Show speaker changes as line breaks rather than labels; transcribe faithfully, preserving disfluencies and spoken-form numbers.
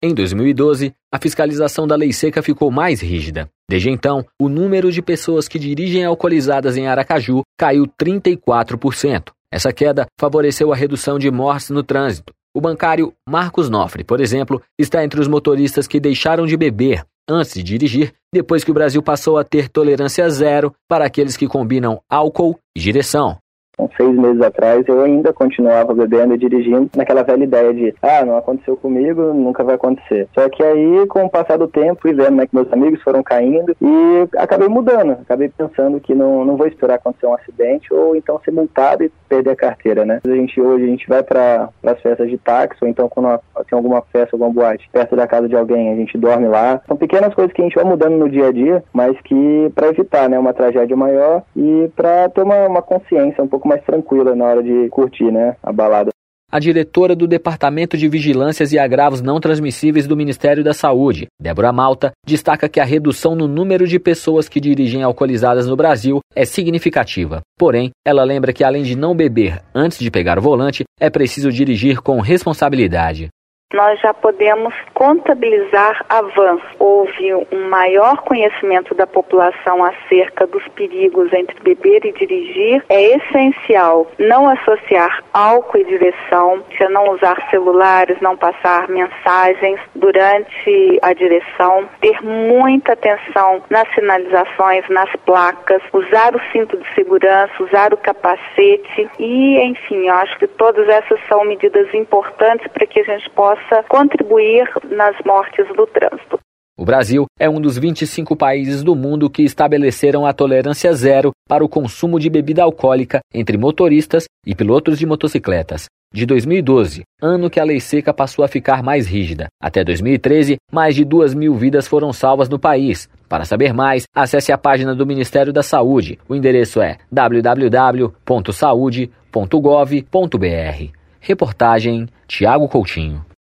Em dois mil e doze, a fiscalização da lei seca ficou mais rígida. Desde então, o número de pessoas que dirigem alcoolizadas em Aracaju caiu trinta e quatro por cento. Essa queda favoreceu a redução de mortes no trânsito. O bancário Marcos Nofre, por exemplo, está entre os motoristas que deixaram de beber antes de dirigir, depois que o Brasil passou a ter tolerância zero para aqueles que combinam álcool e direção.
Uns seis meses atrás, eu ainda continuava bebendo e dirigindo naquela velha ideia de ah, não aconteceu comigo, nunca vai acontecer. Só que aí, com o passar do tempo, fui vendo né, que meus amigos foram caindo e acabei mudando. Acabei pensando que não, não vou esperar acontecer um acidente ou então ser multado e perder a carteira, né? A gente, hoje a gente vai para as festas de táxi ou então quando tem alguma festa, alguma boate perto da casa de alguém, a gente dorme lá. São pequenas coisas que a gente vai mudando no dia a dia, mas que para evitar né, uma tragédia maior e para ter uma, uma consciência um pouco mais tranquila na hora de curtir, né, a balada.
A diretora do Departamento de Vigilâncias e Agravos Não Transmissíveis do Ministério da Saúde, Débora Malta, destaca que a redução no número de pessoas que dirigem alcoolizadas no Brasil é significativa. Porém, ela lembra que além de não beber antes de pegar o volante, é preciso dirigir com responsabilidade.
Nós já podemos contabilizar avanços. Houve um maior conhecimento da população acerca dos perigos entre beber e dirigir. É essencial não associar álcool e direção, não usar celulares, não passar mensagens durante a direção, ter muita atenção nas sinalizações, nas placas, usar o cinto de segurança, usar o capacete e, enfim, eu acho que todas essas são medidas importantes para que a gente possa contribuir nas mortes do trânsito.
O Brasil é um dos vinte e cinco países do mundo que estabeleceram a tolerância zero para o consumo de bebida alcoólica entre motoristas e pilotos de motocicletas. De dois mil e doze, ano que a lei seca passou a ficar mais rígida, até dois mil e treze, mais de duas mil vidas foram salvas no país. Para saber mais, acesse a página do Ministério da Saúde. O endereço é w w w ponto saude ponto gov ponto b r. Reportagem Tiago Coutinho.